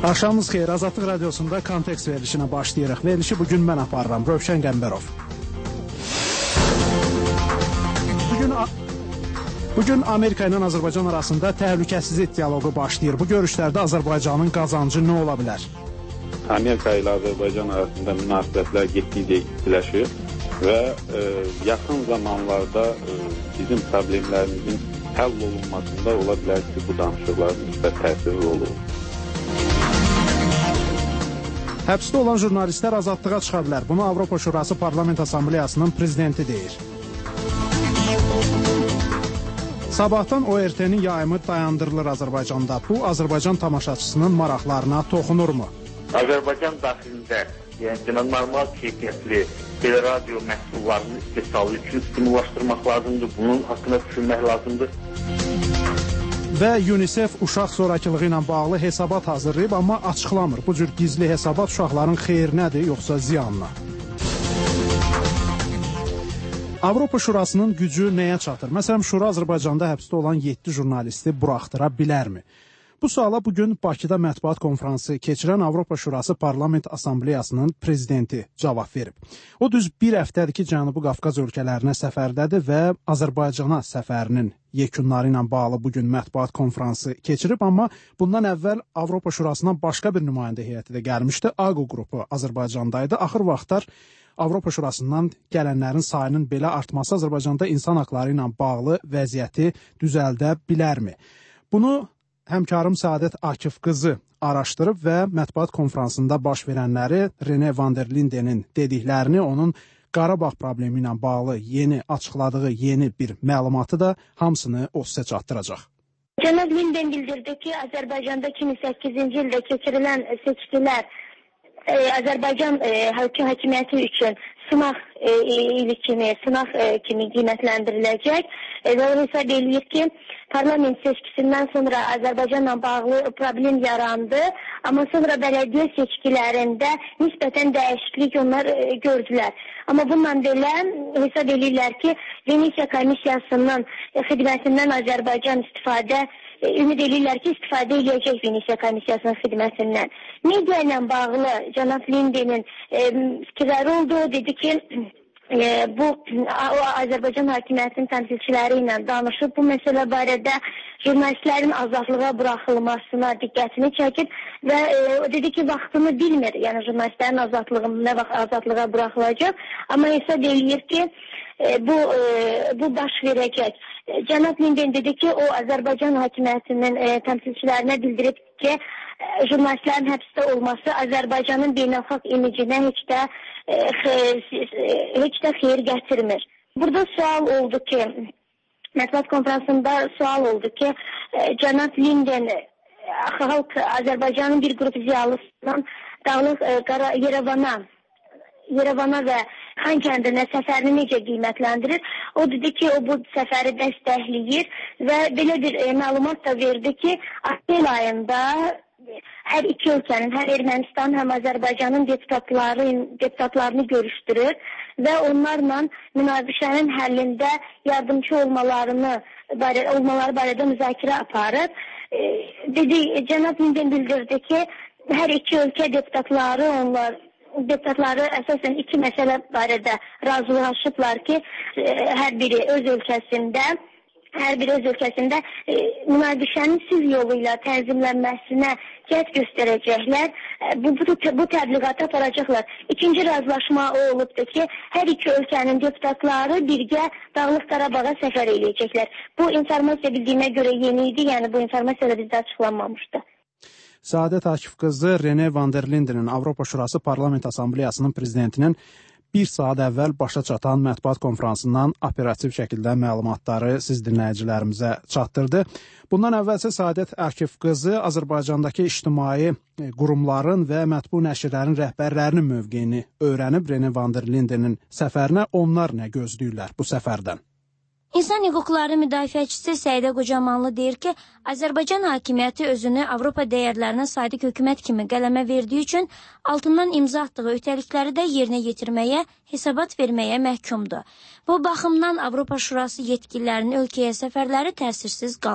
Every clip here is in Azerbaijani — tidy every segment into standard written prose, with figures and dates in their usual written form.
Axşamınız xeyir, Azadlıq Radiosunda Kontekst verilişinə başlayırıq. Verilişi bugün mən aparıram, Rövşən Qəmbərov. Bugün Amerika ilə Azərbaycan arasında təhlükəsizlik dialoqu başlayır. Bu görüşlərdə Azərbaycanın qazancı nə ola bilər? Amerika ilə Azərbaycan arasında münasibətlər getdikcə istiləşir və yaxın zamanlarda bizim problemlərimizin həll olunmasında ola bilər ki, bu danışıqların müsbət təsiri olur. Həbsdə olan jurnalistlər azadlığa çıxa bilər. Bunu Avropa Şurası Parlament Assambleyasının prezidenti deyir. Sabahtan ORT-nin yayımı dayandırılır Azərbaycanda. Bu, Azərbaycan tamaşaçısının maraqlarına toxunurmu? Azərbaycan daxilində, yəni normal keyfiyyətli radio məhsullarının istehsalı üçün stimullaşdırmaq lazımdır. Bunun haqqında düşünmək lazımdır. Və UNICEF uşaq zorakılığı ilə bağlı hesabat hazırlayıb, amma açıqlamır. Bu cür gizli hesabat uşaqların xeyrinədir, yoxsa ziyanına? Avropa Şurasının gücü nəyə çatır? Məsələn, Şura Azərbaycanda həbsdə olan 7 jurnalisti buraxdıra bilərmi? Bu suala bugün Bakıda mətbuat konfransı keçirən Avropa Şurası Parlament Assambleyasının prezidenti cavab verib. O düz bir həftədir ki, Cənubi Qafqaz ölkələrinə səfərdədir və Azərbaycana səfərinin yekunları ilə bağlı bugün mətbuat konfransı keçirib, amma bundan əvvəl Avropa Şurasından başqa bir nümayəndə heyəti də gəlmişdi. AQU qrupu Azərbaycandaydı. Axır vaxtlar Avropa Şurasından gələnlərin sayının belə artması Azərbaycanda insan haqları ilə bağlı vəziyyəti düzəldə bilərmi? Bunu həmkarım Səadət Akif qızı araşdırıb və mətbuat konfransında baş verənləri, Rene van der Lindenin dediklərini, onun Qarabağ problemi ilə bağlı yeni açıqladığı yeni bir məlumatı da hamısını o sizə çatdıracaq. Cənab Linden bildirdi ki, Azərbaycanda 2008-ci ildə keçirilən seçkilər Azərbaycan hakimiyyəti üçün sınaq ili kimi, sınaq kimi qiymətləndiriləcək və o hesab edir ki, parlament seçkisindən sonra Azərbaycanla bağlı problem yarandı, amma sonra bələdiyyə seçkilərində nisbətən dəyişiklik onlar gördülər. Amma bununla belə hesab edirlər ki, Venesiya Komissiyasının xidmətindən Azərbaycan ümid edirlər ki, istifadə edəcək Venesiya Komissiyasının xidmətindən. Media ilə bağlı Cənab Lindenin fikirləri oldu. Dedi ki, bu Azərbaycan hakimiyyətinin təmsilçiləri ilə danışıb bu məsələ barədə jurnalistlərin azadlığa buraxılmasına diqqətini çəkir və dedi ki, vaxtını bilmir, yəni jurnalistlərin nə vaxt azadlığa buraxılacaq, amma hesab edir ki, bu baş verəcək. Cənab Linden dedi ki, o Azərbaycan hakimiyyətinin təmsilçilərinə bildirib ki, jurnalistlərin həbsdə olması Azərbaycanın beynəlxalq imicinə heç də xeyir gətirmir. Burada sual oldu ki, mətbuat konferansında sual oldu ki, Cənab Linden xalq Azərbaycanın bir qrup ziyalısından Dağlıq Yerevana və Xankəndinə səfərini necə qiymətləndirir? O dedi ki, o bu səfəri dəstəkləyir və belə bir məlumat da verdi ki, aprel ayında hər iki ölkənin, həm Ermənistan, həm Azərbaycanın deputatlarını görüşdürür və onlarla münaqişənin həllində yardımcı olmaları barədə müzakirə aparır. Cənab Linden bildirdi ki, hər iki ölkə deputatları əsasən iki məsələ barədə razılaşıblar ki, hər biri öz ölkəsində münaqişənin sülh yolu ilə tənzimlənməsinə cəhd göstərəcəklər, bu təbliğatı aparacaqlar. İkinci razılaşma o olubdur ki, hər iki ölkənin deputatları birgə Dağlıq Qarabağa səfər edəcəklər. Bu informasiya bildiyimə görə yeni idi, yəni bu informasiya da bizdə açıqlanmamışdı. Səadət Akif qızı Rene van der Lindenin Avropa Şurası Parlament Assambleyasının prezidentinin bir saat əvvəl başa çatan mətbuat konferansından operativ şəkildə məlumatları siz dinləyicilərimizə çatdırdı. Bundan əvvəlsə Səadət Akif qızı Azərbaycandakı ictimai qurumların və mətbu nəşrlərin rəhbərlərinin mövqeyini öyrənib. Rene van der Lindenin səfərinə onlar nə gözləyirlər bu səfərdən? İnsan hüquqları müdafiəçisi Səidə Qocamanlı deyir ki, Azərbaycan hakimiyyəti özünü Avropa dəyərlərinə sadiq hökumət kimi qələmə verdiyi üçün altından imza atdığı öhdəlikləri də yerinə yetirməyə, hesabat verməyə məhkumdur. Bu baxımdan Avropa Şurası yetkililərinin ölkəyə səfərləri təsirsiz qalmır.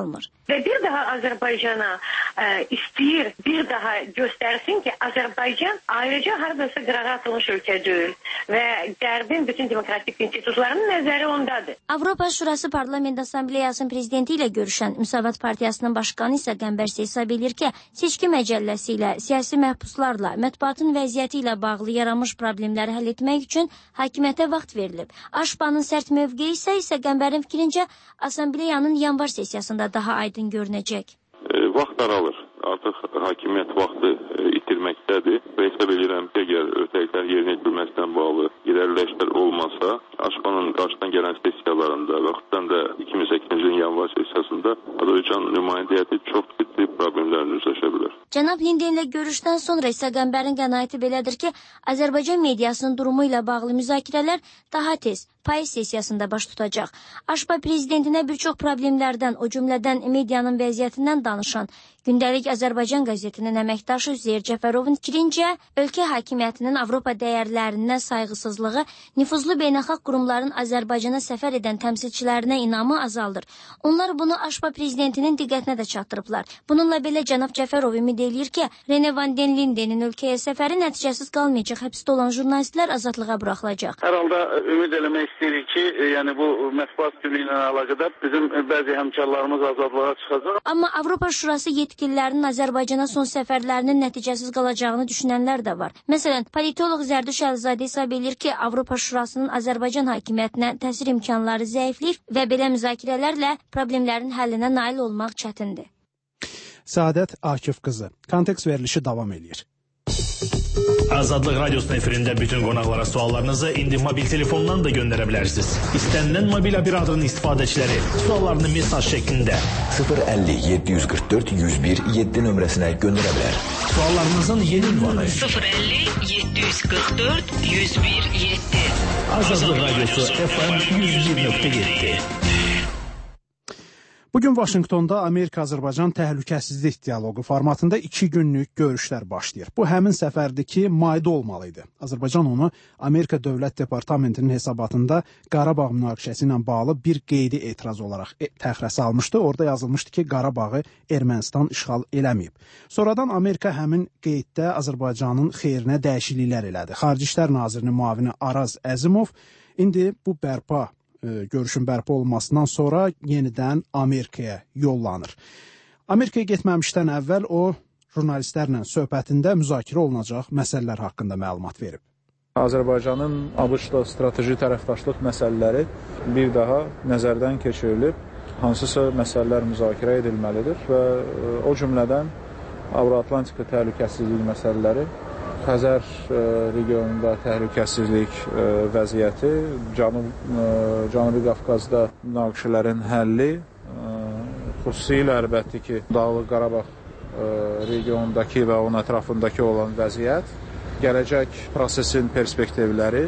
Və bir daha Azərbaycana istəyir, bir daha göstərsin ki, Azərbaycan ayrıca haradasa qırağa atılmış ölkə deyil və Qərbin bütün demokratik institutlarının nəzəri ondadır. Avropa Şurası Parlament Assambleyasının prezidenti ilə görüşən Müsavat Partiyasının başqanı isə Qəmbər Seysa bilir ki, seçki məcəlləsi ilə, siyasi məhbuslarla, mətbuatın vəziyyəti ilə bağlı yaranmış problemləri həll etmək üçün hakimiyyətə vaxt verilib. AŞPA-nın sərt mövqeyi isə Qəmbərin fikrincə Assambleyanın yanvar sessiyasında daha aydın görünəcək. Vaxt aralır. Artıq hakimiyyət vaxtı itirməkdədir və hesab edirəm ki, əgər öhdəliklər yerinə yetirilməsindən bağlı irəliləyişlər olmasa, AŞPA-nın qarşıdan gələn sessiyalarında və xüsusən də 2008-ci ilin yanvar sessiyasında Azərbaycan nümayəndə heyəti çox ciddi problemlərlə üzləşə bilər. Cənab Lindenlə görüşdən sonra isə Qəmbərin qənaəti belədir ki, Azərbaycan mediasının durumu ilə bağlı müzakirələr daha tez, payız sessiyasında baş tutacaq. AŞPA prezidentinə bir çox problemlərdən, o cümlədən medianın vəziyyətindən danışan Gündəlik Azərbaycan qəzetinin əməkdaşı Üzeyir Cəfərovun fikrincə, ölkə hakimiyyətinin Avropa dəyərlərindən sayğısızlığı nüfuzlu beynəlxalq qurumların Azərbaycana səfər edən təmsilçilərinə inamı azaldır. Onlar bunu AŞPA prezidentinin diqqətinə də çatdırıblar. Bununla belə cənab Cəfərov ümid eləyir ki, Rene van den Lindenin ölkəyə səfəri nəticəsiz qalmayacaq, həbsdə olan jurnalistlər azadlığa buraxılacaq. Hər halda ümid eləmək istəyirik ki, yəni bu mətbuat günü ilə əlaqədar bizim bəzi həmkarlarımız azadlığa çıxacaq. Amma Avropa Şurası yetkililərinin Azərbaycana son səfərlərinin nəticəsiz qalacağını düşünənlər də var. Məsələn, politoloq Zərdüş Əlizadə hesab edir ki, Avropa Şurasının Azərbaycan hakimiyyətinə təsir imkanları zəifləyir və belə müzakirələrlə problemlərin həllinə nail olmaq çətindir. Səadət Akif qızı. Kontekst verilişi davam edir. Azadlıq Radyosu'nun efirində bütün qonaqlara suallarınızı indi mobil telefondan da göndərə bilərsiniz. İstənilən mobil operatörün istifadəçiləri suallarını mesaj şəklində 050 744 101 7 nömrəsinə göndərə bilər. Suallarınızın yeni ünvanı 050 744 101 7. Azadlıq Radyosu FM 101.7. Bugün Vaşinqtonda Amerika-Azərbaycan təhlükəsizlik dialoqu formatında 2 günlük görüşlər başlayır. Bu həmin səfərdir ki, mayda olmalıydı. Azərbaycan onu Amerika Dövlət Departamentinin hesabatında Qarabağ münaqişəsi ilə bağlı bir qeydi etiraz olaraq təxirə salmışdı. Orada yazılmışdı ki, Qarabağı Ermənistan işğal eləməyib. Sonradan Amerika həmin qeyddə Azərbaycanın xeyrinə dəyişikliklər elədi. Xarici İşlər Nazirinin müavini Araz Əzimov indi bu görüşün bərpa olmasından sonra yenidən Amerikaya yollanır. Amerikaya getməmişdən əvvəl o, jurnalistlərlə söhbətində müzakirə olunacaq məsələlər haqqında məlumat verib. Azərbaycanın ABŞ-la strateji tərəfdaşlıq məsələləri bir daha nəzərdən keçirilib, hansısa məsələlər müzakirə edilməlidir və o cümlədən Avro-Atlantika təhlükəsizlik məsələləri, Xəzər regionunda təhlükəsizlik vəziyyəti, Cənubi Qafqazda münaqişələrin həlli, xüsusilə əlbəttə ki, Dağlıq Qarabağ regionundakı və onun ətrafındakı olan vəziyyət, gələcək prosesin perspektivləri.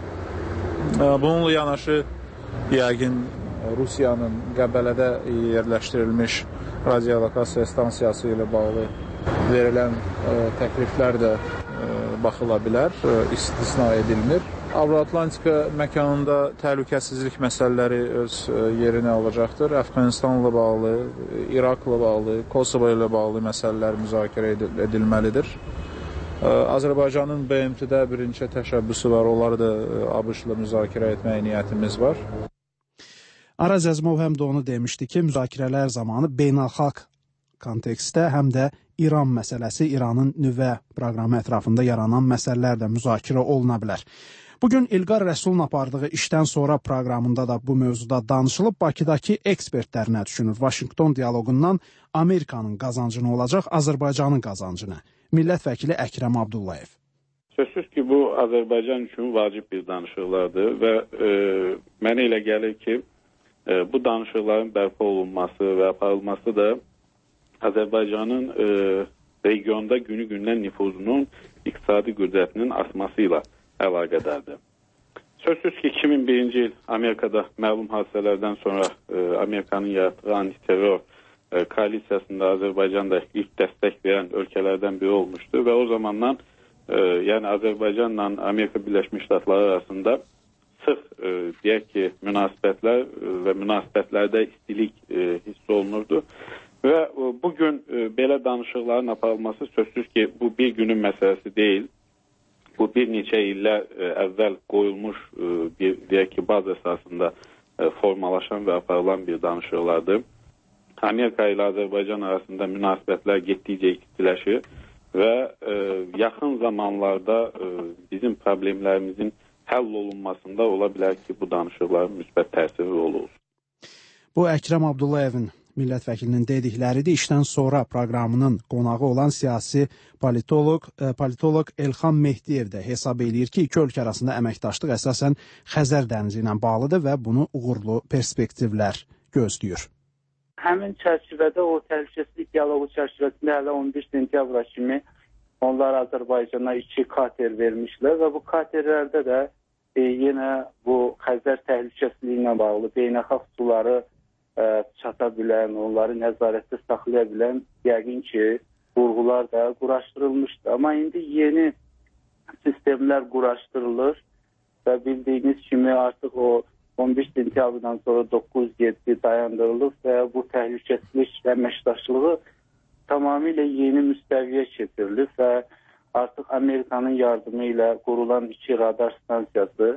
Bununla yanaşı, yəqin Rusiyanın Qəbələdə yerləşdirilmiş radiolokasiya stansiyası ilə bağlı verilən təkliflər də baxıla bilər, istisna edilmir. Avro-Atlantika məkanında təhlükəsizlik məsələləri öz yerinə alacaqdır. Əfqanistanla bağlı, İraqla bağlı, Kosovo ilə bağlı məsələlər müzakirə edilməlidir. Azərbaycanın BMT-də bir neçə təşəbbüsü var, onları da ABŞ-la müzakirə etməyə niyyətimiz var. Araz Əzimov həm də onu demişdi ki, müzakirələr zamanı beynəlxalq kontekstdə həm də İran məsələsi, İranın nüvə proqramı ətrafında yaranan məsələlər də müzakirə oluna bilər. Bugün İlqar Rəsulun apardığı işdən sonra proqramında da bu mövzuda danışılıb. Bakıdakı ekspertlər nə düşünür? Vaşinqton dialoqundan Amerikanın qazancı nə olacaq, Azərbaycanın qazancı nə? Millət vəkili Əkrəm Abdullayev. Sözsüz ki, bu Azərbaycan üçün vacib bir danışıqlardır və mənə elə gəlir ki, bu danışıqların bərpa olunması və aparılması da Azərbaycanın regionda günü-gündən nüfuzunun iqtisadi qüdrətinin artması ilə əlaqədardır. Sözsüz ki, 2001-ci il Amerikada məlum hadisələrdən sonra Amerikanın yaratdığı antiterror koalisiyasında Azərbaycan da ilk dəstək verən ölkələrdən biri olmuşdu və o zamandan yəni Azərbaycanla Amerika Birləşmiş Ştatları arasında artıq deyək ki, münasibətlər və münasibətlərdə istilik hiss olunurdu. Və bugün belə danışıqların aparılması sözsüz ki, bu bir günün məsələsi deyil. Bu bir neçə illər əvvəl qoyulmuş bir, deyək ki, baz əsasında formalaşan və aparılan bir danışıqlardır. Amerika ilə Azərbaycan arasında münasibətlər getdikcə istiləşir və yaxın zamanlarda bizim problemlərimizin həll olunmasında ola bilər ki, bu danışıqların müsbət təsiri olur. Bu Əkrəm Abdullayevin millət vəkilinin dedikləridir. İşdən sonra proqramının qonağı olan siyasi politoloq Elxan Mehdiyev də hesab eləyir ki, iki ölkə arasında əməkdaşlıq əsasən Xəzər dənizi ilə bağlıdır və bunu uğurlu perspektivlər gözləyir. Həmin çərçivədə o təhlükəsizlik dialoqu çərçivəsində hələ 11 sentyabra kimi onlar Azərbaycana 2 kater vermişlər və bu katerlərdə də yenə bu Xəzər təhlükəsizliyi ilə bağlı beynəlxalq suları çata bilən, onları nəzarətdə saxlaya bilən yəqin ki, qurğular da quraşdırılmışdı. Amma indi yeni sistemlər quraşdırılır və bildiyiniz kimi artıq o 11 sentyabrdan sonra 9-7 dayandırılıb və bu təhlükəsizlik əməkdaşlığı tamamilə yeni müstəviyə keçirilib və artıq Amerikanın yardımı ilə qurulan 2 radar stansiyası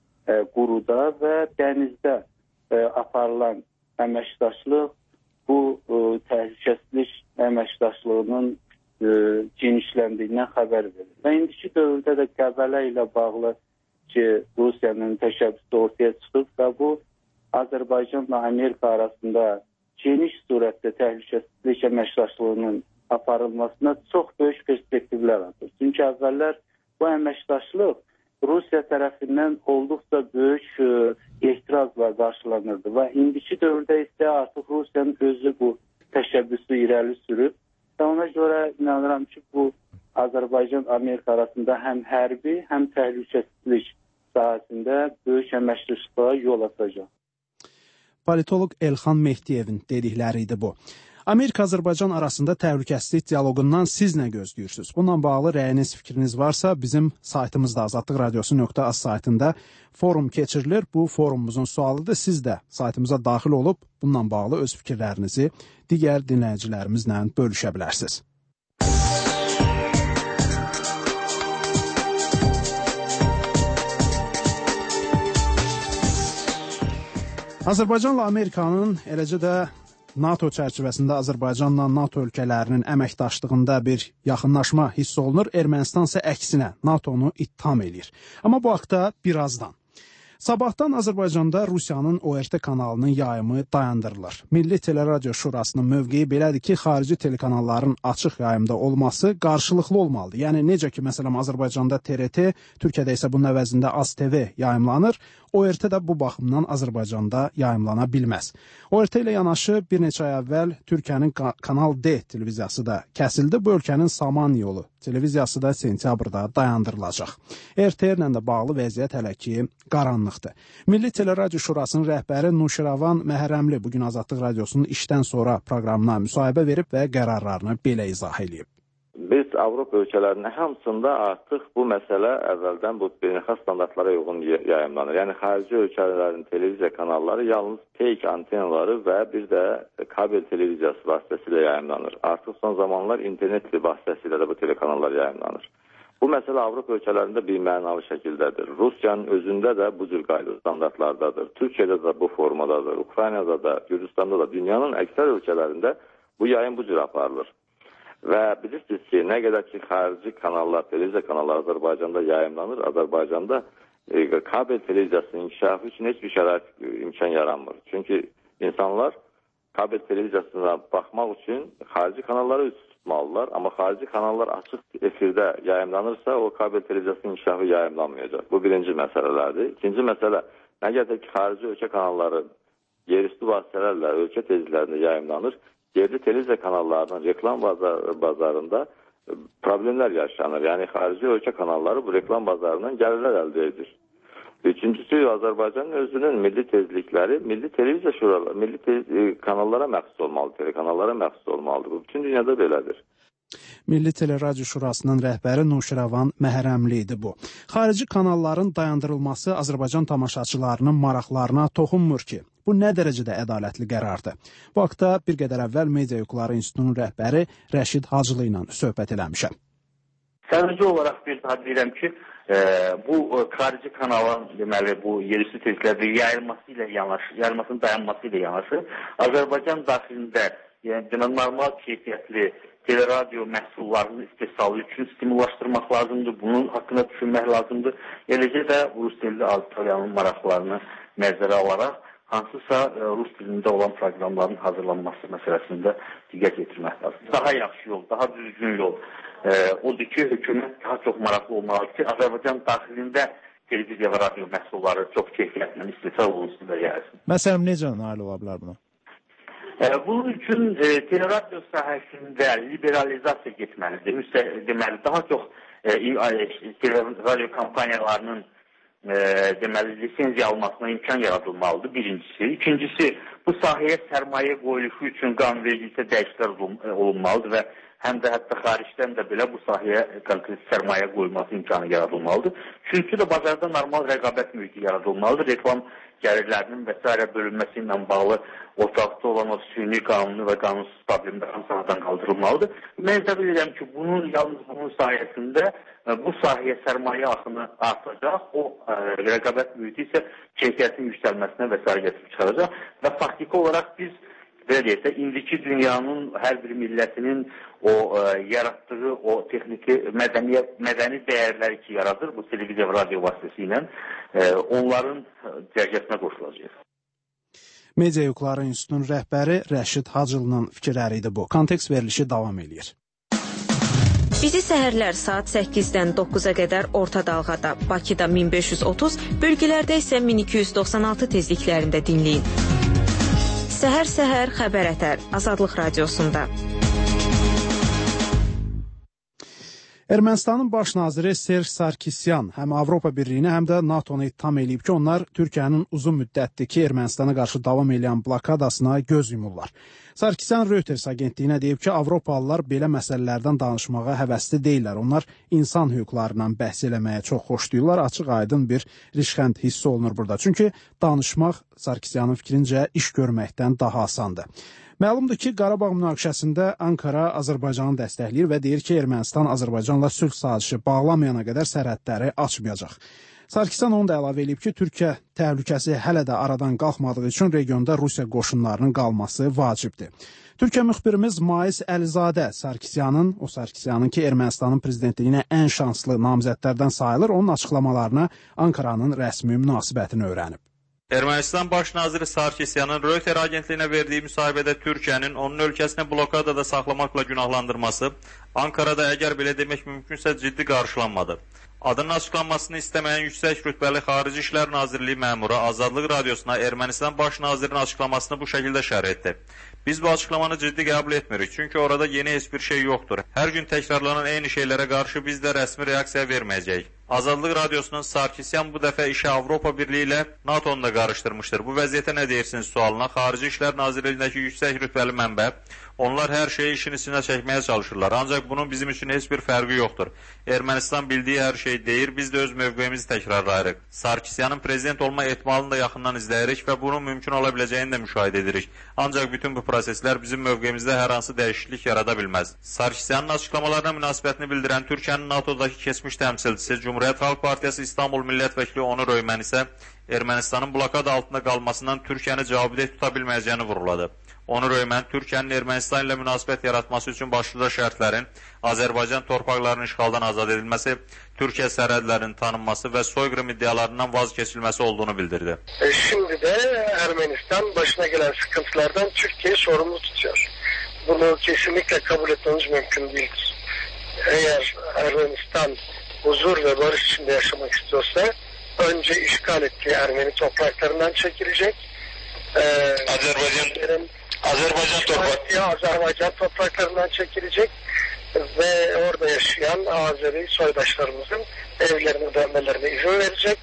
quruda və dənizdə aparılan əməkdaşlıq bu təhlükəsizlik əməkdaşlığının genişləndiyindən xəbər verir. Və indiki dövrdə də Qəbələ ilə bağlı ki, Rusiyanın təşəbbüsü ortaya çıxıb və bu Azərbaycanla Amerika arasında geniş surətdə təhlükəsizlik əməkdaşlığının aparılmasına çox böyük perspektivlər atır. Çünki əvvəllər bu əməkdaşlıq Rusiya tərəfindən olduqca böyük etirazla qarşılanırdı və indiki dövrdə isə artıq Rusiyanın özü bu təşəbbüsü irəli sürüb və ona görə inanıram ki, bu Azərbaycan-Amerika arasında həm hərbi, həm təhlükəsizlik sahəsində böyük əməkdaşlığa yol açacaq. Politoloq Elxan Mehdiyevin dedikləri idi bu. Amerika-Azərbaycan arasında təhlükəsizlik dialoqundan siz nə gözləyirsiniz? Bununla bağlı rəyiniz, fikriniz varsa bizim saytımızda azadlıqradiosu.az saytında forum keçirilir. Bu forumumuzun sualıdır. Siz də saytımıza daxil olub bununla bağlı öz fikirlərinizi digər dinləyicilərimizlə bölüşə bilərsiniz. Azərbaycanla Amerikanın, eləcə də NATO çərçivəsində Azərbaycanla NATO ölkələrinin əməkdaşlığında bir yaxınlaşma hiss olunur. Ermənistan isə əksinə NATO-nu ittiham eləyir. Amma bu haqda birazdan. Sabahdan Azərbaycanda Rusiyanın ORT kanalının yayımı dayandırılır. Milli Teleradio Şurasının mövqeyi belədir ki, xarici telekanalların açıq yayımda olması qarşılıqlı olmalıdır. Yəni, necə ki, məsələn, Azərbaycanda TRT, Türkiyədə isə bunun əvəzində AzTV yayımlanır. ORT də bu baxımdan Azərbaycanda yayımlana bilməz. ORT ilə yanaşı bir neçə ay əvvəl Türkiyənin Kanal D televiziyası da kəsildi. Bu ölkənin Saman yolu televiziyası da sentyabrda dayandırılacaq. RTR ilə də bağlı vəziyyət hələ ki qaranlıqdır. Milli Teleradio Şurasının rəhbəri Nuşiravan Məhərrəmli bugün Azadlıq Radiosunun işdən sonra proqramına müsahibə verib və qərarlarını belə izah edib. Biz Avropa ölkələrinin hamısında artıq bu məsələ əvvəldən bu beynəlxalq standartlara uyğun yayımlanır. Yəni xarici ölkələrin televiziya kanalları yalnız peyk antenaları və bir də kabel televiziyası vasitəsilə yayımlanır. Artıq son zamanlar internet vasitəsilə də bu telekanallar yayımlanır. Bu məsələ Avropa ölkələrində bir mənalı şəkildədir. Rusiyanın özündə də bu cür qayda standartlardadır. Türkiyədə də bu formadadır. Ukraynada da, Gürcüstanda da, dünyanın əksər ölkələrində bu yayım bu cür aparılır. Və bilirsiniz ki, nə qədər ki, xarici kanallar, televiziya kanalları Azərbaycanda yayımlanır, Azərbaycanda kabel televiziyasının inkişafı üçün heç bir şərait imkan yaranmır. Çünki insanlar kabel televiziyasına baxmaq üçün xarici kanalları üst tutmalılar, amma xarici kanallar açıq efirdə yayımlanırsa, o kabel televiziyasının inkişafı yayımlanmayacaq. Bu birinci məsələlərdir. İkinci məsələ, nə qədər ki, xarici ölkə kanalları yerüstü vasitələrlə ölkə tezliklərində yayımlanır, yerli televiziya kanallarının reklam bazarında problemlər yaşanır. Yəni, xarici ölkə kanalları bu reklam bazarından gəlirlər əldə edir. Üçüncüsü, Azərbaycanın özünün milli tezlikləri, milli televiziya şuraları, milli kanallara məxsus olmalıdır, telekanallara məxsus olmalıdır. Bu bütün dünyada belədir. Milli Teleradio Şurasının rəhbəri Nuşiravan Məhərrəmli idi bu. Xarici kanalların dayandırılması Azərbaycan tamaşaçılarının maraqlarına toxunmur ki. Bu nə dərəcədə ədalətli qərardır? Bu haqda bir qədər əvvəl Media Hüquqları İnstitutunun rəhbəri Rəşid Hacılı ilə söhbət eləmişəm. Sadəcə olaraq bir daha deyirəm ki, bu xarici kanalın deməli bu yerüstü tezliklərdə yayılmasının dayanması ilə yanaşı Azərbaycan daxilində yəni normal keyfiyyətli teleradio məhsullarının istehsalı üçün stimullaşdırmaq lazımdır. Bunun haqqında düşünmək lazımdır. Eləcə də rus dilli auditoriyanın maraqlarını nəzərə alaraq hansısa rus dilində olan proqramların hazırlanması məsələsində diqqət yetirmək lazımdır. Daha yaxşı yol, daha düzgün yol odur ki, hökumət daha çox maraqlı olmalıdır ki, Azərbaycan daxilində televiziya və radio məhsulları çox keyfiyyətlə istehsal olunsun və yayılsın. Məsələn, necə nail ola bilər buna? Bunun üçün teleradio sahəsində liberalizasiya getməlidir. Deməli, daha çox teleradio kampaniyalarının deməli, lisenziya almasına imkan yaradılmalıdır, birincisi. İkincisi, bu sahəyə sərmayə qoyuluşu üçün qanunvericilikdə dəyişikliklər olunmalıdır və həm də hətta xaricdən də belə bu sahəyə konkret sərmayə qoyulması imkanı yaradılmalıdır. Üçüncüsü də bazarda normal rəqabət mühiti yaradılmalıdır. Reklam gəlirlərinin və s. bölünməsi ilə bağlı ortaqda olan o süni qanunu və qanunsuz problemlər hamıdan qaldırılmalıdır. Mən hesab edirəm ki, yalnız bunun sayəsində bu sahəyə sərmayə axını artacaq, o rəqabət mühiti isə keyfiyyətin yüksəlməsinə və s. gətirib çıxaracaq və faktiki olaraq biz belə deyək də, indiki dünyanın hər bir millətinin o yaratdığı o texniki mədəni dəyərləri ki yaradır bu televiziya və radio vasitəsilə onların cərgəsinə qoşulacaq. Media Hüquqları İnstitutunun rəhbəri Rəşid Hacılı'nın fikirləri idi bu. Kontekst verilişi davam edir. Bizi səhərlər saat 8-dən 9-a qədər orta dalğada, Bakıda 1530, bölgələrdə isə 1296 tezliklərində dinləyin. Səhər xəbər ətər Azadlıq Radiosunda. Ermənistanın baş naziri Serj Sarkisyan həm Avropa Birliyini, həm də NATO-nu ittiham eləyib ki, onlar Türkiyənin uzun müddətdir ki, Ermənistana qarşı davam edən blokadasına göz yumurlar. Sarkisyan Reuters agentliyinə deyib ki, Avropalılar belə məsələlərdən danışmağa həvəsli deyirlər. Onlar insan hüquqlarından bəhs eləməyə çox xoşlayırlar. Açıq aydın bir rişxənd hissi olunur burada. Çünki danışmaq Sarkisyanın fikrincə iş görməkdən daha asandır. Məlumdur ki, Qarabağ münaqişəsində Ankara Azərbaycanı dəstəkləyir və deyir ki, Ermənistan Azərbaycanla sülh sazişi bağlamayana qədər sərhədləri açmayacaq. Sarkisyan onu da əlavə edib ki, Türkiyə təhlükəsi hələ də aradan qalxmadığı üçün regionda Rusiya qoşunlarının qalması vacibdir. Türkiyə müxbirimiz Mais Əlizadə Sarkisyanın ki, Ermənistanın prezidentliyinə ən şanslı namizədlərdən sayılır, onun açıqlamalarına Ankaranın rəsmi münasibətini öyrənib. Ermənistan baş naziri Sarkisyanın Reuters agentliyinə verdiyi müsahibədə Türkiyənin onun ölkəsini blokadada saxlamaqla günahlandırması Ankarada əgər belə demək mümkünsə ciddi qarşılanmadı. Adının açıqlanmasını istəməyən yüksək rütbəli Xarici İşlər Nazirliyi məmuru Azadlıq Radiosuna Ermənistan baş nazirinin açıqlamasını bu şəkildə şərh etdi. Biz bu açıqlamanı ciddi qəbul etmirik, çünki orada yeni heç bir şey yoxdur. Hər gün təkrarlanan eyni şeylərə qarşı biz də rəsmi reaksiya verməyəcəyik. Azadlıq Radiosunun Sarkisyan bu dəfə işi Avropa Birliyi ilə NATO-nu da qarışdırmışdır. Bu vəziyyətə nə deyirsiniz sualına Xarici İşlər Nazirliyindəki yüksək rütbəli mənbə, onlar hər şeyi işin içinə çəkməyə çalışırlar. Ancaq bunun bizim üçün heç bir fərqi yoxdur. Ermənistan bildiyi hər şey deyir, biz də öz mövqeyimizi təkrarlayırıq. Sarkisyanın prezident olma ehtimalını da yaxından izləyirik və bunun mümkün ola biləcəyini də müşahidə edirik. Ancaq bütün bu proseslər bizim mövqeyimizdə hər hansı dəyişiklik yarada bilməz. Sarkisyanın açıqlamalarına münasibətini bildirən Türkiyənin NATO-dakı keçmiş təmsilçisi Cumhuriyyət Xalq Partiyası İstanbul Millət Vəkili Onur Öymən isə Ermənistanın blokada altında qalmasından Türkiyəni cavabdeh tuta bilməyəcəyini vurğuladı. Onur Öymən, Türkiyənin Ermənistan ilə münasibət yaratması üçün başlıca şərtlərin Azərbaycan torpaqlarının işğaldan azad edilməsi, Türkiyə sərhədlərinin tanınması və soyqırım iddialarından vazgeçilməsi olduğunu bildirdi. Şimdi de Ermenistan başına gelen sıkıntılardan Türkiye'yi sorumlu tutuyor. Bunu kesinlikle kabul etmemiz mümkün değildir. Eğer Ermenistan huzur ve barış içinde yaşamak istiyorsa önce işgal ettiği Ermeni topraklarından çekilecek. Azerbaycan topraklarından çekilecek ve orada yaşayan Azeri soydaşlarımızın evlerine dönmelerine izin verecek.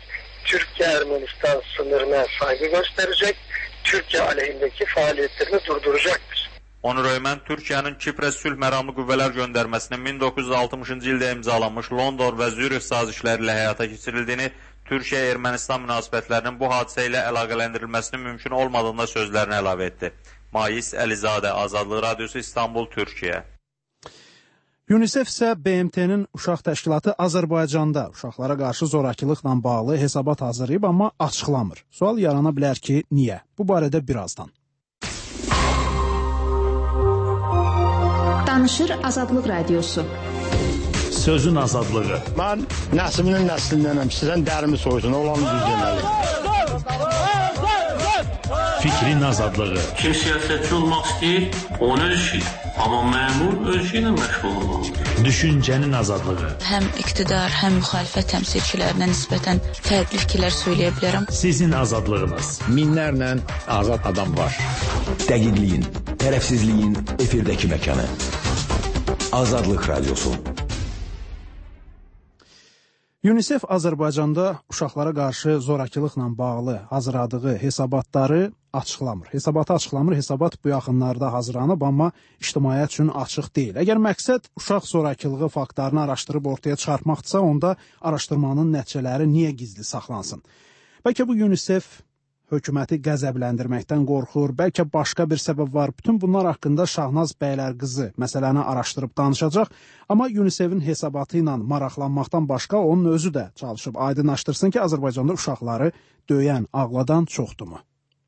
Türkiye-Ermenistan sınırına saygı gösterecek. Türkiye aleyhindeki faaliyetlerini durduracaktır. Onur Öymen Türkiyənin Kiprə sülh məramlı qüvvələr göndərməsinin 1960-cı ildə imzalanmış London və Zürih sazişləri ilə həyata keçirildiyini, Türkiyə-Ermənistan münasibətlərinin bu hadisə ilə əlaqələndirilməsinin mümkün olmadığında sözlərini əlavə etdi. Mais Əlizadə, Azadlıq Radiosu, İstanbul, Türkiyə. UNICEF isə BMT-nin uşaq təşkilatı Azərbaycanda uşaqlara qarşı zorakılıqla bağlı hesabat hazırlayıb, amma açıqlamır. Sual yarana bilər ki, niyə? Bu barədə birazdan. Danışır Azadlıq Radiosu. Sözün azadlığı. Mən nəslinin nəslindənəm. Sizdən dərimi soysun, olanı düz deməli. Fikrin azadlığı. Kim siyasətçi olmaq istəyir, onu öz işi. Amma məmur öz işi ilə məşğul olmalıdır. Düşüncənin azadlığı. Həm iqtidar, həm müxalifət təmsilçilərinə nisbətən fərqli fikirlər söyləyə bilərəm. Sizin azadlığınız. Minlərlə azad adam var. Dəqiqliyin, tərəfsizliyin efirdəki məkanı. Azadlıq Radiosu. UNICEF Azərbaycanda uşaqlara qarşı zorakılıqla bağlı hazırladığı hesabatları açıqlamır. Hesabat bu yaxınlarda hazırlanıb, amma ictimaiyyət üçün açıq deyil. Əgər məqsəd uşaq zorakılığı faktlarını araşdırıb ortaya çıxartmaqdırsa, onda araşdırmanın nəticələri niyə gizli saxlansın? Bəlkə bu UNICEF hökuməti qəzəbləndirməkdən qorxur, bəlkə başqa bir səbəb var. Bütün bunlar haqqında Şahnaz Bəylərqızı məsələni araşdırıb danışacaq. Amma UNICEF-in hesabatı ilə maraqlanmaqdan başqa onun özü də çalışıb aydınlaşdırsın ki, Azərbaycanda uşaqları döyən, ağladan çoxdurmu?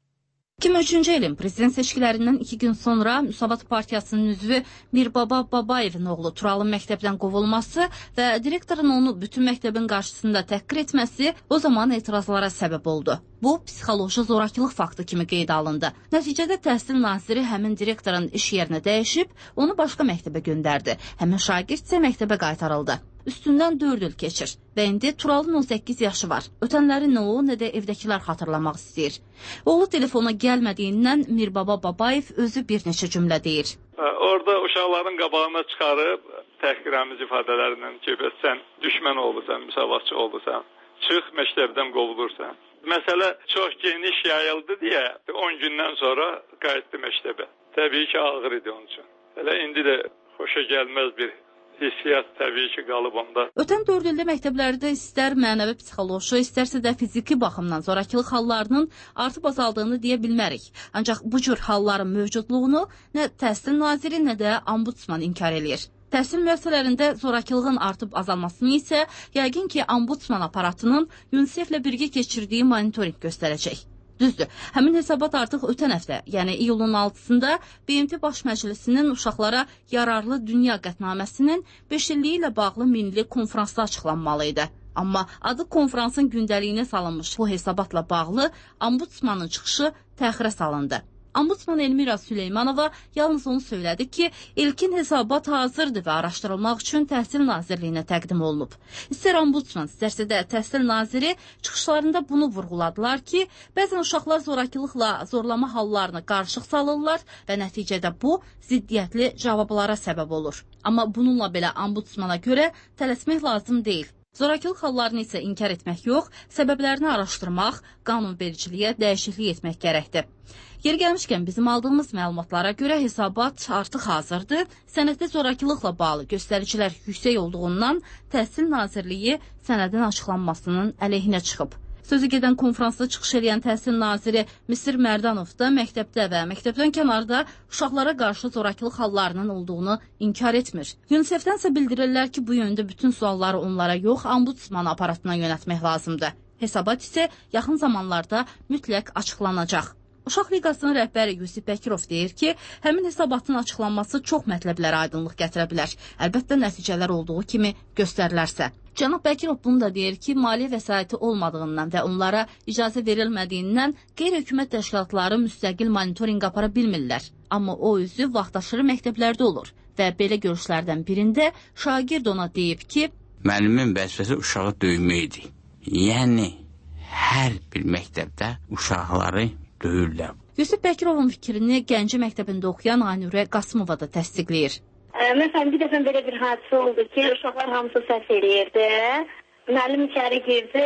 2003-cü ilin prezident seçkilərindən 2 gün sonra Müsavat Partiyasının üzvü Mirbaba Babayevin oğlu Turalın məktəbdən qovulması və direktorun onu bütün məktəbin qarşısında təhqir etməsi o zaman etirazlara səbəb oldu. Bu, psixoloji zorakılıq faktı kimi qeydə alındı. Nəticədə təhsil naziri həmin direktorun iş yerinə dəyişib, onu başqa məktəbə göndərdi. Həmin şagird isə məktəbə qaytarıldı. Üstündən 4 il keçir və indi Turalın 18 yaşı var. Ötənləri nə o, nə də evdəkilər xatırlamaq istəyir. Oğlu telefona gəlmədiyindən Mirbaba Babayev özü bir neçə cümlə deyir. Orada uşaqların qabağına çıxarıb təhqirəmiz ifadələrindən ki, sən düşmən olursan, müsavatçı olursan, çıx məktəbdən qovulursan. Məsələ çox geniş yayıldı deyə 10 gündən sonra qayıtdı məktəbə. Təbii ki, ağır idi onun üçün. Elə indi də xoşa gəlməz bir hissiyat təbii ki, qalıb onda. Ötən 4 ildə məktəblərdə istər mənəvi psixoloji, istərsə də fiziki baxımdan zorakılıq hallarının artıb azaldığını deyə bilmərik. Ancaq bu cür halların mövcudluğunu nə Təhsil Naziri, nə də Ombudsman inkar edir. Təhsil müəssisələrində zorakılığın artıb azalmasını isə yəqin ki, Ombudsman aparatının UNICEF-lə birgə keçirdiyi monitoring göstərəcək. Düzdür, həmin hesabat artıq ötən həftə, yəni iyulun 6-sında BMT Baş Məclisinin uşaqlara yararlı dünya qətnaməsinin 5 illiyi ilə bağlı milli konferansda açıqlanmalı idi. Amma adı konferansın gündəliyinə salınmış bu hesabatla bağlı Ombudsmanın çıxışı təxirə salındı. Ombudsman Elmira Süleymanova yalnız onu söylədi ki, ilkin hesabat hazırdır və araşdırılmaq üçün Təhsil Nazirliyinə təqdim olunub. İstər Ombudsman, istərsə də Təhsil Naziri çıxışlarında bunu vurğuladılar ki, bəzən uşaqlar zorakılıqla zorlama hallarını qarışıq salırlar və nəticədə bu ziddiyyətli cavablara səbəb olur. Amma bununla belə Ombudsmana görə tələsmək lazım deyil. Zorakılıq hallarını isə inkar etmək yox, səbəblərini araşdırmaq, qanunvericiliyə dəyişiklik etmək gərəkdir. Yeri gəlmişkən bizim aldığımız məlumatlara görə hesabat artıq hazırdır. Sənəddə zorakılıqla bağlı göstəricilər yüksək olduğundan Təhsil Nazirliyi sənədin açıqlanmasının əleyhinə çıxıb. Sözü gedən konferansda çıxış edən Təhsil Naziri Misir Mərdanov da məktəbdə və məktəbdən kənarda uşaqlara qarşı zorakılıq hallarının olduğunu inkar etmir. UNICEF-dən isə bildirirlər ki, bu yöndə bütün sualları onlara yox, Ombudsman aparatına yönətmək lazımdır. Hesabat isə yaxın zamanlarda mütləq açıqlanacaq. Uşaq Liqasının rəhbəri Yusif Bəkirov deyir ki, həmin hesabatın açıqlanması çox mətləblərə aydınlıq gətirə bilər. Əlbəttə nəticələr olduğu kimi göstərilərsə. Cənab Bəkirov bunu da deyir ki, maliyyə vəsaiti olmadığından və onlara icazə verilmədiyindən qeyri-hökumət təşkilatları müstəqil monitorinq apara bilmirlər. Amma o özü vaxtaşırı məktəblərdə olur və belə görüşlərdən birində şagird ona deyib ki, müəllimin vəzifəsi uşağı döyməkdir. Yəni, hər bir məktəbdə uşaqları döyürlər. Yusuf Bəkirovun fikrini Gəncə məktəbində oxuyan Aynurə Qasımova da təsdiqləyir. Məsələn, bir dəfə belə bir hadisə oldu ki, uşaqlar hamısı səs eləyirdi. Müəllim içəri girdi,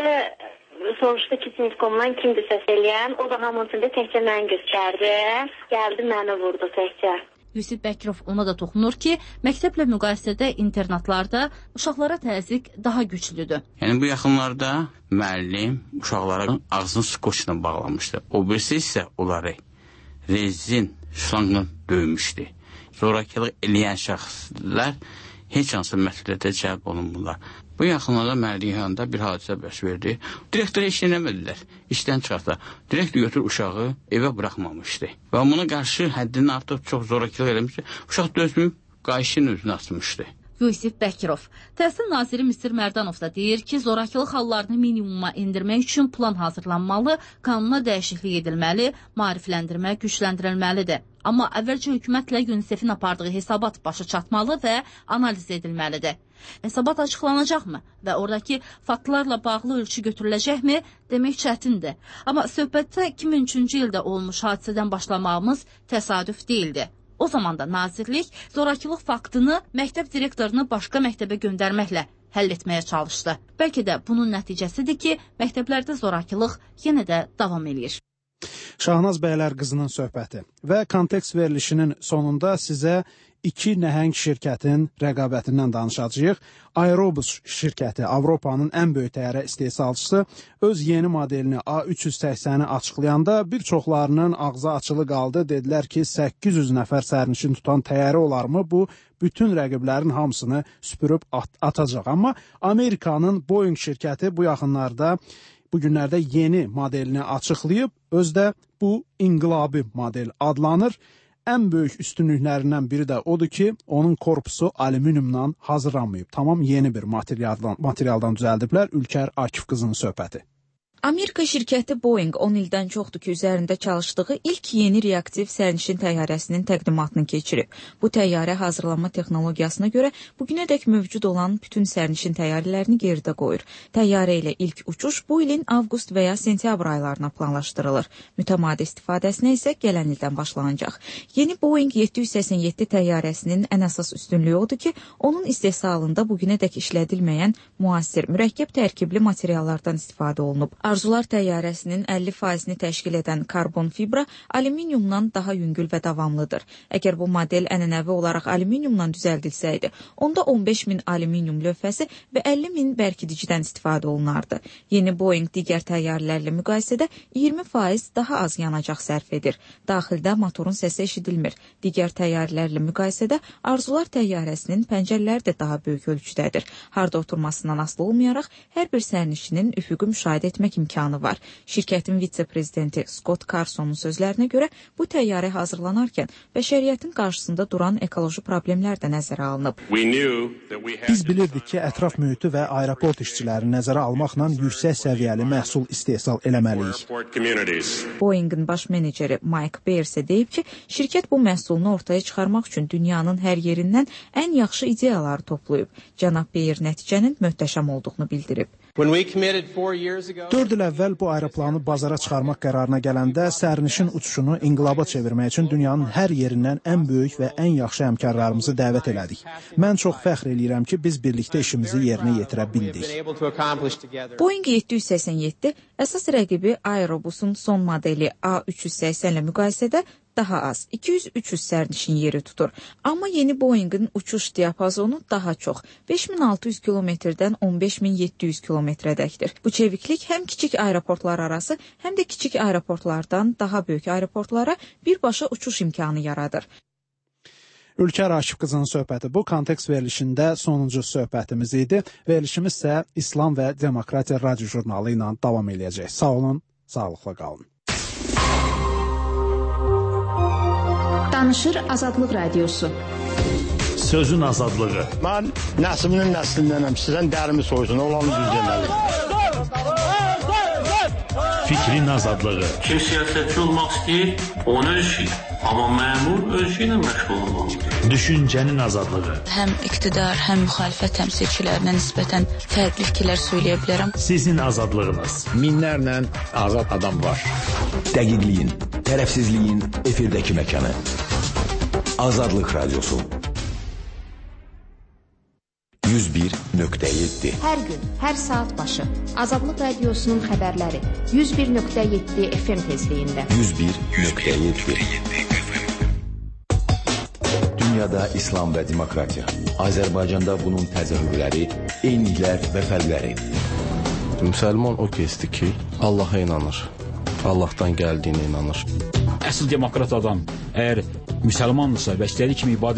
soruşdu ki, sinifkomdan kimdir səs eləyən. O da hamının içində təkcə mən göstərdi. Gəldi, məni vurdu təkcə. Yusif Bəkirov ona da toxunur ki, məktəblə müqayisədə internatlarda uşaqlara təzyiq daha güclüdür. Yəni bu yaxınlarda müəllim uşaqlara ağzını skoçla bağlamışdı. O birisi isə onları rezin şlanqla döymüşdü. Zorakılıq eləyən şəxslər heç hansı məsuliyyətə cəlb olunmurlar. Bu yaxınlarda müəllim yanında bir hadisə bəs verdi. Direktora heç eləmədilər, işdən çıxartdılar. Direktor götür uşağı evə buraxmamışdı. Və buna qarşı həddini artıq çox zorakılıq eləmişdi. Uşaq dözməyib qayışın özünü açmışdı. Yusif Bəkirov. Təhsil naziri Misir Mərdanov da deyir ki, zorakılıq hallarını minimuma endirmək üçün plan hazırlanmalı, qanuna dəyişiklik edilməli, maarifləndirmə gücləndirilməlidir. Amma əvvəlcə hökumətlə UNICEF-in apardığı hesabat başa çatmalı və analiz edilməlidir. Hesabat açıqlanacaqmı və oradakı faktlarla bağlı ölçü götürüləcəkmi demək çətindir. Amma söhbətdə 2003-cü ildə olmuş hadisədən başlamağımız təsadüf deyildi. O zaman da nazirlik zorakılıq faktını məktəb direktorunu başqa məktəbə göndərməklə həll etməyə çalışdı. Bəlkə də bunun nəticəsidir ki, məktəblərdə zorakılıq yenə də davam edir. Şahnaz Bəylər qızının söhbəti və kontekst verilişinin sonunda sizə iki nəhəng şirkətin rəqabətindən danışacağıq. Aerobus şirkəti, Avropanın ən böyük təyyarə istehsalçısı, öz yeni modelini A380-i açıqlayanda bir çoxlarının ağzı açılı qaldı. Dedilər ki, 800 nəfər sərnişin tutan təyyarə olarmı? Bu, bütün rəqiblərin hamısını süpürüb atacaq. Amma Amerikanın Boeing şirkəti bu yaxınlarda, bu günlərdə yeni modelini açıqlayıb, özdə bu inqilabi model adlanır. Ən böyük üstünlüklərindən biri də odur ki, onun korpusu alüminiumdan hazırlanmayıb. Tamam yeni bir materialdan düzəldiblər. Ülkər Akif qızının söhbəti. Amerika şirkəti Boeing 10 ildən çoxdur ki, üzərində çalışdığı ilk yeni reaktiv sərnişin təyyarəsinin təqdimatını keçirib. Bu təyyarə hazırlanma texnologiyasına görə bugünədək mövcud olan bütün sərnişin təyyarələrini geridə qoyur. Təyyarə ilə ilk uçuş bu ilin avqust və ya sentyabr aylarına planlaşdırılır. Mütəmadi istifadəsinə isə gələn ildən başlanacaq. Yeni Boeing 787 təyyarəsinin ən əsas üstünlüyü odur ki, onun istehsalında bugünədək işlədilməyən müasir, mürəkkəb tərkibli materiallardan istifadə olunub. Arzular təyyarəsinin 50%-ni təşkil edən karbon fibra alüminiumdan daha yüngül və davamlıdır. Əgər bu model ənənəvi olaraq alüminiumdan düzəldilsəydi, onda 15.000 alüminium lövhəsi və 50.000 bərkidicidən istifadə olunardı. Yeni Boeing digər təyyarələrlə müqayisədə 20% daha az yanacaq sərf edir. Daxildə motorun səsi eşidilmir. Digər təyyarələrlə müqayisədə Arzular təyyarəsinin pəncərələri də daha böyük ölçüdədir. Harda oturmasından asılı olmayaraq hər bir sərnişinin üfüqü müşahidə etmək imkanı var. Şirkətin vitse-prezidenti Scott Carsonun sözlərinə görə bu təyyarə hazırlanarkən bəşəriyyətin qarşısında duran ekoloji problemlər də nəzərə alınıb. Biz bilirdik ki, ətraf mühiti və aeroport işçiləri nəzərə almaqla yüksək səviyyəli məhsul istehsal eləməliyik. Boeing'in baş meneceri Mike Beers deyib ki, şirkət bu məhsulunu ortaya çıxarmaq üçün dünyanın hər yerindən ən yaxşı ideyaları toplayıb. Cənab Beyer nəticənin möhtəşəm olduğunu bildirib. 4 il əvvəl bu aeroplanı bazara çıxarmaq qərarına gələndə sərnişin uçuşunu inqilaba çevirmək üçün dünyanın hər yerindən ən böyük və ən yaxşı həmkarlarımızı dəvət elədik. Mən çox fəxr eləyirəm ki, biz birlikdə işimizi yerinə yetirə bildik. Boeing 787 əsas rəqibi Aerobusun son modeli A380 ilə müqayisədə daha az, 200-300 sərnişin yeri tutur. Amma yeni Boeing'in uçuş diapazonu daha çox, 5600 kilometrdən 15700 kilometrədəkdir. Bu çeviklik həm kiçik aeroportlar arası, həm də kiçik aeroportlardan daha böyük aeroportlara birbaşa uçuş imkanı yaradır. Ülkər Akif qızının söhbəti bu kontekst verilişində sonuncu söhbətimiz idi. Verilişimiz isə İslam və Demokratiya radio jurnalı ilə davam edəcək. Sağ olun, sağlıqla qalın. Danışır Azadlıq Radiosu. Sözün azadlığı. Mən nəslinin nəslindənəm. Sizdən dərimi soysun, olanı düz deməli. Fikrin azadlığı. Kim siyasətçi olmaq istəyir, onu ölçür. Amma məmur ölçü ilə məşğul olmalıdır. Düşüncənin azadlığı. Həm iqtidar, həm müxalifət təmsilçilərinə nisbətən fərqli fikirlər söyləyə bilərəm. Sizin azadlığınız. Minlərlə azad adam var. Dəqiqliyin, tərəfsizliyin efirdəki məkanı. Azadlıq Radiosu 101.7. Hər gün, hər saat başı Azadlıq Radiosunun xəbərləri 101.7 FM tezliyində. 101.7. Dünyada İslam və demokratiya. Azərbaycanda bunun təzahürləri, eyniliklər və fərqləri. Müsəlman o kəsdir ki, Allaha inanır. Allahdan gəldiyinə inanır. Əsl demokrat adam əgər müsəlmandırsa və istədiyi kimi ibadət